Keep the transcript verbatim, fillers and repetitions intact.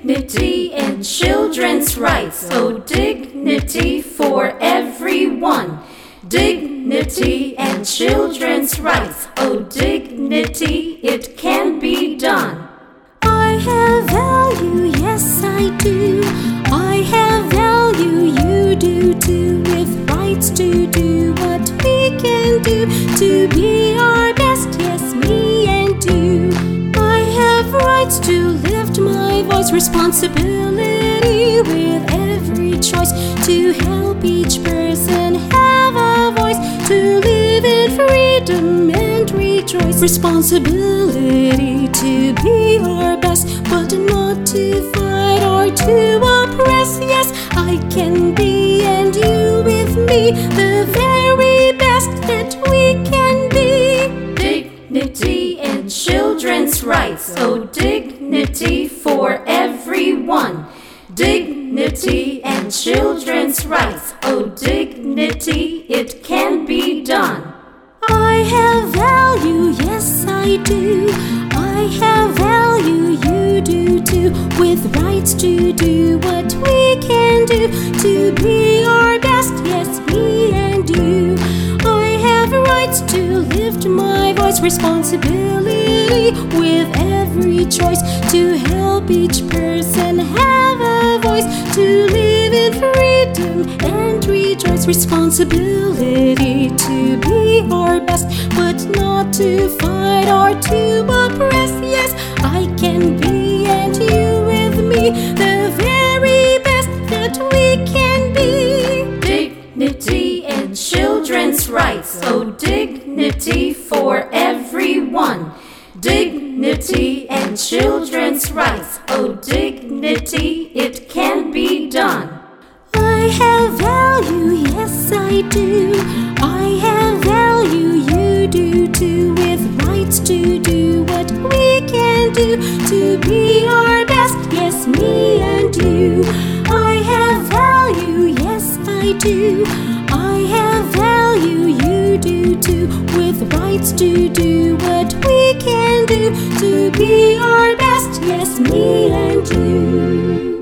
Dignity and children's rights. Oh, dignity for everyone. Dignity and children's rights. Oh, dignity, it can be done. I have value, yes I do. I have value, you do too. With rights to do what we can do, to be our best, yes, me and you. I have rights to lift my voice, responsibility with every choice, to help each person have a voice, to live in freedom and rejoice. Responsibility to be our best, but not to fight or to oppress. Yes, I can be, and you with me, the very best that we can be. Dignity and children's rights. Oh, dignity for everyone. Dignity and children's rights. Oh, dignity, it can be done. I have value, yes I do. I have value, you do too. With rights to do what we can do, to be our best, yes, me and you. I have rights to lift my voice, responsibility with every choice, to help each person have a voice, to live in freedom and rejoice. Responsibility to be our best, but not to fight or to oppress. Yes, I can be, and you with me, the very best that we can be. Dignity and children's rights. Oh, dignity for everyone. Dignity and children's rights. Oh, dignity, it can be done. I have value, yes I do. I have value, you do too. With rights to do what we can do, to be our best, yes, me and you. I have value, yes I do. I have value, you do too. With rights to do what we can do, to be our best, yes, me and you.